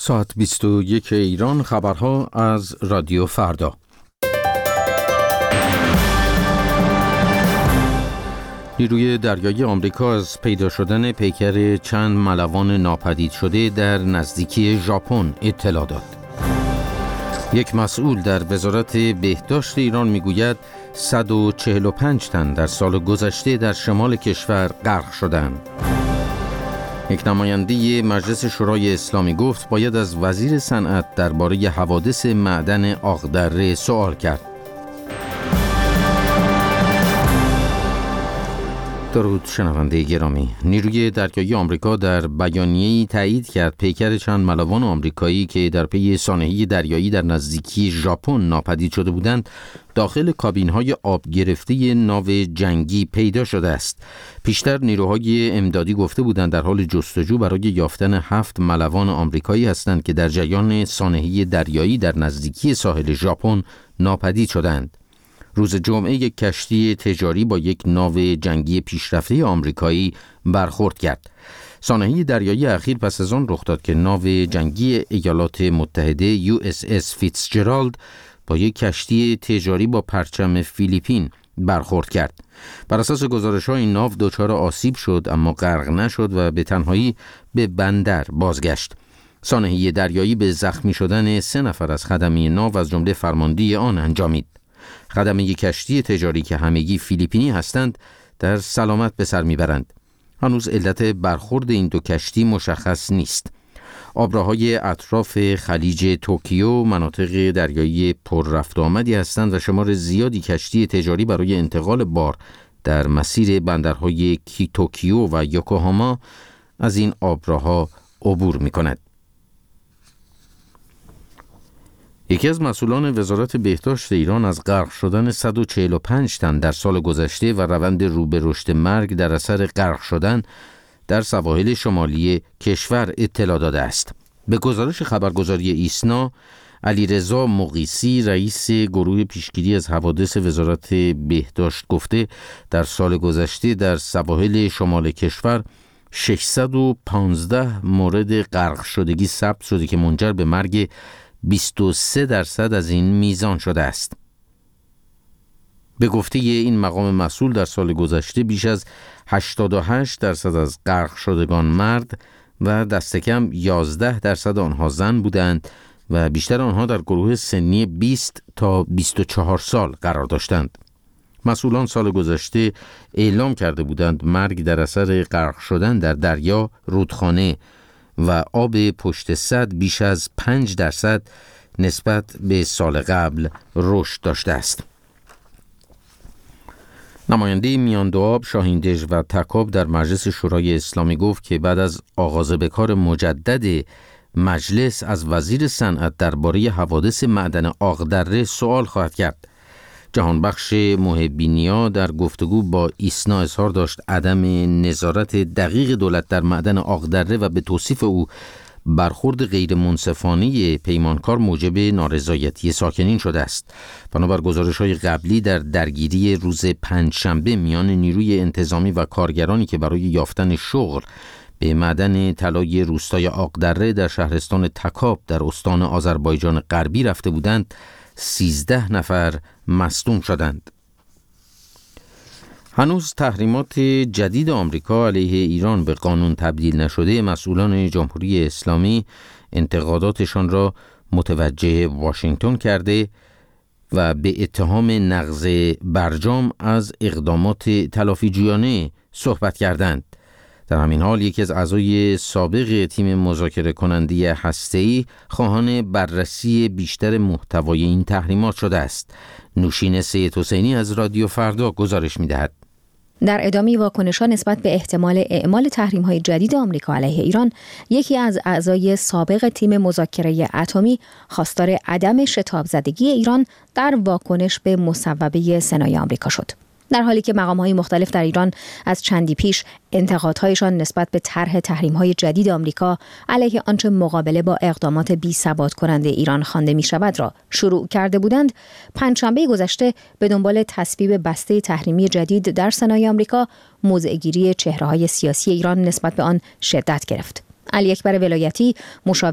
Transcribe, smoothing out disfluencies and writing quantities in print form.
ساعت 21 ایران، خبرها از رادیو فردا. نیروی دریایی آمریکا از پیدا شدن پیکر چند ملوان ناپدید شده در نزدیکی ژاپن اطلاع داد. یک مسئول در وزارت بهداشت ایران میگوید 145 تن در سال گذشته در شمال کشور غرق شدند. یک نماینده مجلس شورای اسلامی گفت باید از وزیر صنعت درباره حوادث معدن آقدره سوال کرد. درود شنونده گرامی. نیروی دریایی آمریکا در بیانیه‌ای تایید کرد پیکر چند ملوان آمریکایی که در پی سانحه دریایی در نزدیکی ژاپن ناپدید شده بودند داخل کابین‌های آب گرفته ناو جنگی پیدا شده است. پیشتر نیروهای امدادی گفته بودند در حال جستجو برای یافتن 7 ملوان آمریکایی هستند که در جریان سانحه دریایی در نزدیکی ساحل ژاپن ناپدید شدند. روز جمعه یک کشتی تجاری با یک ناو جنگی پیشرفته آمریکایی برخورد کرد. سانحه دریایی اخیر پس از آن رخ داد که ناو جنگی ایالات متحده USS فیتزجرالد با یک کشتی تجاری با پرچم فیلیپین برخورد کرد. بر اساس گزارش‌ها این ناو دچار آسیب شد اما غرق نشد و به تنهایی به بندر بازگشت. سانحه دریایی به زخمی شدن 3 نفر از خدمه ناو از جمله فرمانده آن انجامید. خدمه کشتی تجاری که همگی فیلیپینی هستند در سلامت به سر میبرند. هنوز علت برخورد این دو کشتی مشخص نیست. آبراهای اطراف خلیج توکیو مناطق دریایی پر رفت آمدی هستند و شمار زیادی کشتی تجاری برای انتقال بار در مسیر بندرهای توکیو و یوکوهاما از این آبراها عبور می‌کند. یکی از مسئولان وزارت بهداشت ایران از غرق شدن 145 تن در سال گذشته و روند رو به رشد مرگ در اثر غرق شدن در سواحل شمالی کشور اطلاع داده است. به گزارش خبرگزاری ایسنا، علیرضا مقیسی رئیس گروه پیشگیری از حوادث وزارت بهداشت گفته در سال گذشته در سواحل شمال کشور 615 مورد غرق شدگی ثبت شده که منجر به مرگ 23% از این میزان شده است. به گفته این مقام مسئول در سال گذشته بیش از 88% از غرق شدگان مرد و دست کم 11% آنها زن بودند و بیشتر آنها در گروه سنی 20 تا 24 سال قرار داشتند. مسئولان سال گذشته اعلام کرده بودند مرگ در اثر غرق شدن در دریا، رودخانه و آب پشت سد بیش از 5% نسبت به سال قبل رشد داشته است. نماینده میان دو آب، شاهین-دژ و تکاب در مجلس شورای اسلامی گفت که بعد از آغاز به کار مجدد مجلس از وزیر صنعت درباره حوادث معدن آقدره سوال خواهد کرد. جهانبخش محبینیا در گفتگو با ایسنا اظهار داشت عدم نظارت دقیق دولت در معدن آقدره و به توصیف او برخورد غیر منصفانه پیمانکار موجب نارضایتی ساکنین شده است. بنابر گزارش‌های قبلی در درگیری روز پنجشنبه میان نیروی انتظامی و کارگرانی که برای یافتن شغل به معدن طلای روستای آقدره در شهرستان تکاب در استان آذربایجان غربی رفته بودند 13 نفر مصدوم شدند. هنوز تحریمات جدید آمریکا علیه ایران به قانون تبدیل نشده، مسئولان جمهوری اسلامی انتقاداتشان را متوجه واشنگتن کرده و به اتهام نقض برجام از اقدامات تلافیجویانه صحبت کردند. در همین حال یکی از اعضای سابق تیم مذاکره کننده هسته‌ای خواهان بررسی بیشتر محتوای این تحریمات شده است. نوشین سید حسینی از رادیو فردا گزارش می‌دهد. در ادامه واکنش‌ها نسبت به احتمال اعمال تحریم‌های جدید آمریکا علیه ایران، یکی از اعضای سابق تیم مذاکره اتمی خواستار عدم شتاب زدگی ایران در واکنش به مصوبه سنای آمریکا شد. در حالی که مقام‌های مختلف در ایران از چندی پیش انتقادهایشان نسبت به طرح تحریم‌های جدید آمریکا علیه آنچه مقابله با اقدامات بی‌ثبات کننده ایران خوانده می‌شود را شروع کرده بودند، پنجشنبه گذشته به دنبال تصویب بسته تحریمی جدید در سنای آمریکا، موضع‌گیری چهره‌های سیاسی ایران نسبت به آن شدت گرفت. علی اکبر ولایتی، مشاور